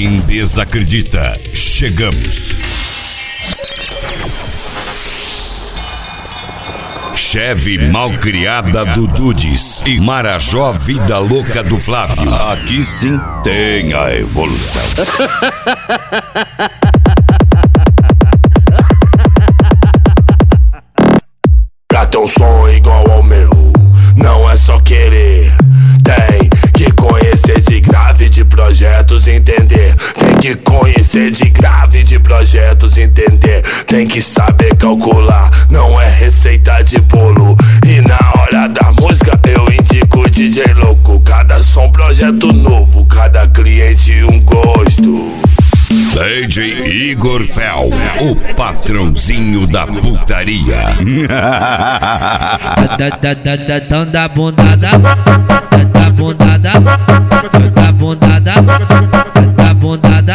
quem desacredita, chegamos. Chevy Malcriada do Dudes e Marajó Vida Louca do Flávio. Aqui sim tem a evolução. Pra ter um som igual ao meu, não é só querer. Tem que conhecer de grave de projetos, entender. Tem que conhecer de grave de projetos, entender. Tem que saber calcular, não é receita de bolo. E na hora da música eu indico o DJ louco. Cada som projeto novo, cada cliente um gosto. DJ Igor Fel, o patrãozinho da putaria. Da bundada, da bundada, da bundada, da bundada.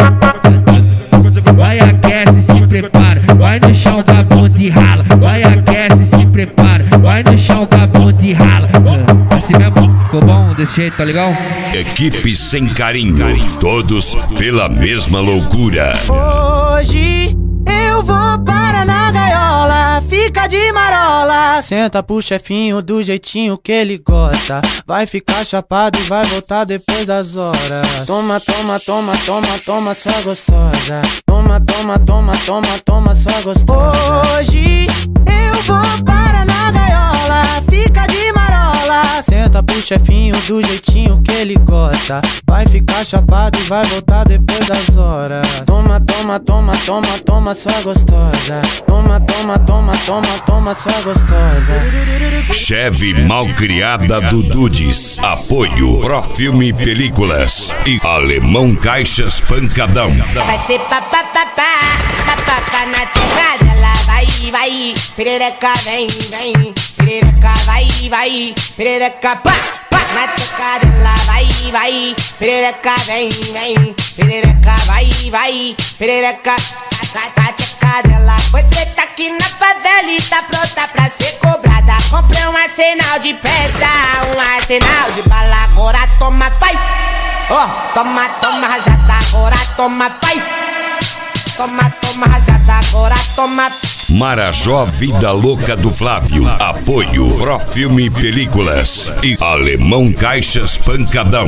Vai, aquece, se prepara, vai no chão com a bunda e rala. Vai, aquece, se prepara, vai no chão com a bunda e rala. Assim mesmo, ficou bom desse jeito, tá legal? Equipe sem carinho, todos pela mesma loucura. Hoje eu vou para na gaiola, fica de marola. Senta pro chefinho do jeitinho que ele gosta. Vai ficar chapado e vai voltar depois das horas. Toma, toma, toma, toma, toma, sua gostosa. Toma, toma, toma, toma, toma, sua gostosa. Hoje eu vou para na gaiola, fica de marola. Senta pro chefinho do jeitinho que ele gosta. Vai ficar chapado e vai voltar depois das horas. Toma, toma, toma, toma, toma, sua gostosa. Toma, toma, toma, toma, toma, sua gostosa. Chevy Malcriada do Dudes. Apoio Profilme Películas e Alemão Caixas Pancadão. Vai ser papapá, papapá na tecla dela. Vai, vai, perereca vem, vem. Perereca vai, vai, perereca pá, pá. Na tecla dela. Vai, vai, perereca vem, vem. Perereca vai, vai, perereca. Na tecla dela. Foi treta aqui na favela e tá pronta pra ser cobrada. Comprei um arsenal de peça, um arsenal de bala. Agora toma, pai. Ó, toma, toma, rajada. Agora toma, pai. Toma, toma, rajada. Agora toma. Marajó Vida Louca do Flávio. Apoio Profilme Películas e Alemão Caixas Pancadão.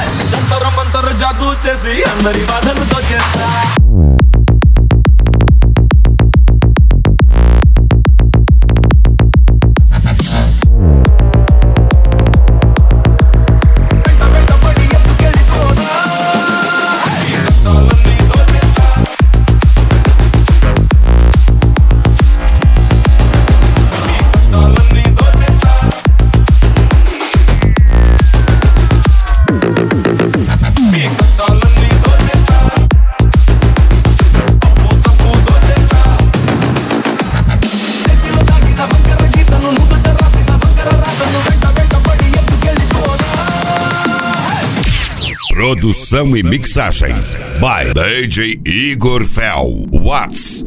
Produção e mixagem by DJ Igor Fel. Whats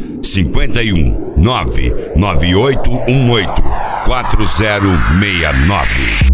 51 99818 4069.